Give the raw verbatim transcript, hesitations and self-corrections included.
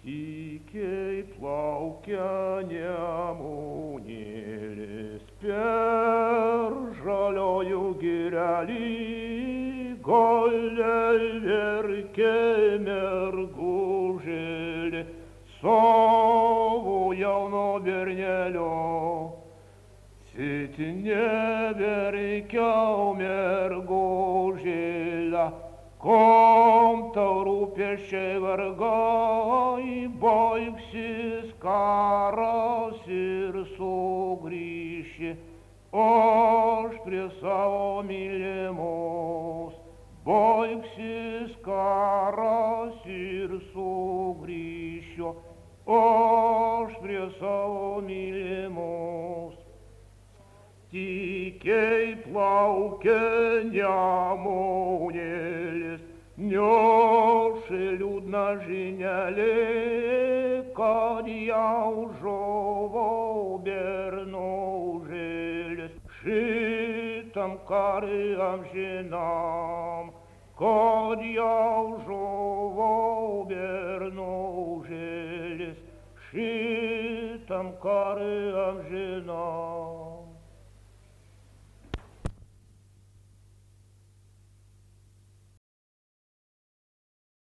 Tykiai plaukia Nemunėlis per žaliojų girelį, gale verkia mergužėlė savo jauno bernelio. Sit neverkiau mergužėle, kom tau rūpesčiai vargai, baigsis karas ir sugrįši aš prie savo mylimos. Baigsis karas ir sugrįšiu aš prie savo mylimos. Tykiai plaukia Nemunėlis, neša liūdną žinelį, kad jau žuvo bernužėlis. Šitam karui amžinam, kad jau žuvo bernužėlis. Šitam karui amžinam.